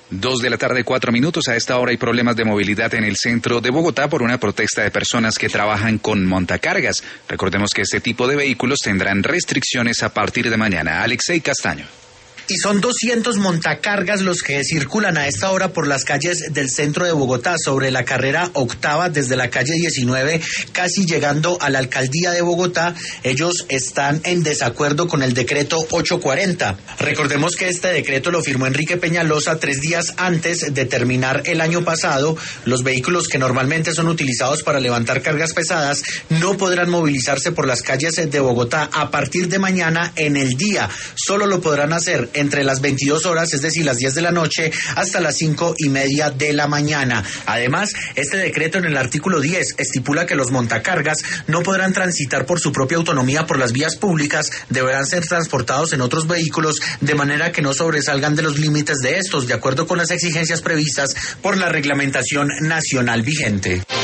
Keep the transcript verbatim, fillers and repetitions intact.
Dos de la tarde, cuatro minutos. A esta hora hay problemas de movilidad en el centro de Bogotá por una protesta de personas que trabajan con montacargas. Recordemos que este tipo de vehículos tendrán restricciones a partir de mañana. Alexei Castaño. Y son doscientos montacargas los que circulan a esta hora por las calles del centro de Bogotá, sobre la carrera octava desde la calle diecinueve, casi llegando a la alcaldía de Bogotá. Ellos están en desacuerdo con el decreto ochocientos cuarenta. Recordemos que este decreto lo firmó Enrique Peñalosa tres días antes de terminar el año pasado. Los vehículos que normalmente son utilizados para levantar cargas pesadas no podrán movilizarse por las calles de Bogotá a partir de mañana en el día. Solo lo podrán hacer entre las veintidós horas, es decir, las diez de la noche, hasta las cinco y media de la mañana. Además, este decreto en el artículo diez estipula que los montacargas no podrán transitar por su propia autonomía por las vías públicas, deberán ser transportados en otros vehículos de manera que no sobresalgan de los límites de estos, de acuerdo con las exigencias previstas por la reglamentación nacional vigente.